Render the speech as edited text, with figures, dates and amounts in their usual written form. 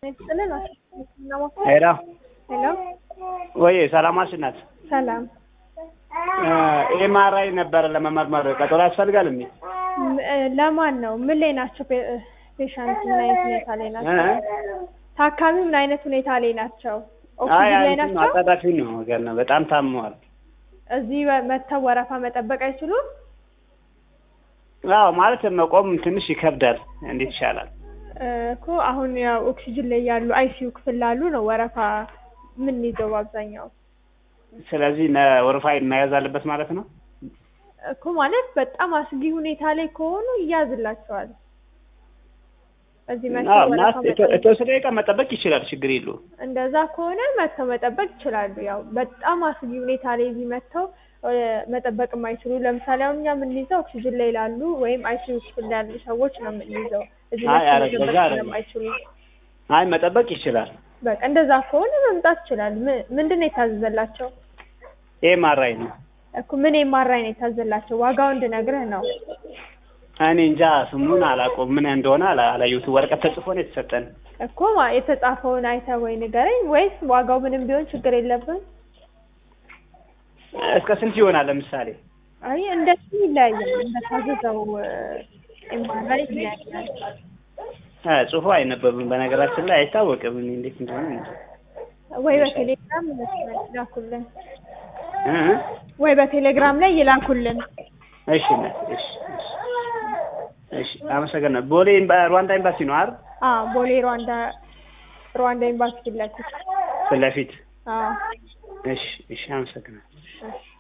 ሄሎ ሄሎ ወይ ሰላማሽ ናት? ሰላም። ኤምአርአይ ነበር ለመመርመር ቀጠሮ ያስፈልጋል እንዴ? ለማን ነው? ምን ላይ ናቸው? ፔሸንት ምን አይነት ሁኔታ ላይ ናቸው? ታካሚ ምን አይነት ሁኔታ ላይ ናቸው? ኦክሲጅን ላይ ናቸው? አጣዳፊ ነው ገና በጣም ታመዋል። እዚህ መተው ወረፋ መጠበቅ አይችሉም? አዎ ማለት መቆም ትንሽ ይከብዳል። እንዴት ይሻላል? እኮ አሁን ያው ኦክሲጅን ላይ ያሉ አይሲዩ ክፍል ላሉ ነው ወረፋ ምን ይዘው አብዛኛው። ስለዚህ ወረፋ መያዝ አለበት ማለት ነው እኮ ማለት በጣም አስጊ ሁኔታ ላይ ከሆኑ ይያዝላቸዋል። እዚህ መተው ወረፋ የተወሰነ ደቂቃ መጠበቅ ይችላል፣ ችግር የለውም። እንደዛ ከሆነ መተው መጠበቅ ይችላሉ። ያው በጣም አስጊ ሁኔታ ላይ እዚህ መተው መጠበቅ የማይችሉ ለምሳሌ አሁን እኛ የምንይዘው ኦክሲጅን ላይ ላሉ ወይም አይሲዩ ክፍል ያሉ ሰዎች ነው የምንይዘው። እዚህ ስለማይችሉ አይ መጠበቅ ይችላል። በቃ እንደዛ ከሆነ መምጣት ይችላል። ምንድነው የታዘዘላቸው? ኤምአርአይ ነው እኮ ምን ኤምአርአይ ነው የታዘዘላቸው? ዋጋው እንድነግርህ ነው። እኔ እንጃ ስሙን አላውቀውም፣ ምን እንደሆነ አላየሁትም። ወረቀት ተጽፎ ነው የተሰጠን እኮ የተጻፈውን አይተህ ወይ ንገረኝ፣ ወይስ ዋጋው ምንም ቢሆን ችግር የለብን? እስከ ስንት ይሆናል ለምሳሌ? አይ እንደዚህ ይለያያል፣ እንደታዘዘው ኤምአርአይ ይለያያል። ጽሁፉ አይነበብም በነገራችን ላይ አይታወቅም እንዴት እንደሆነ። ወይ በቴሌግራም ይላኩልን ወይ በቴሌግራም ላይ ይላኩልን። እሺ እሺ እሺ አመሰግናለሁ። ቦሌ ሩዋንዳ ኤምባሲ ነው አይደል? ቦሌ ሩዋንዳ ኤምባሲ ፊት ለፊት። ፊት ለፊት። አዎ እሺ አመሰግናለሁ።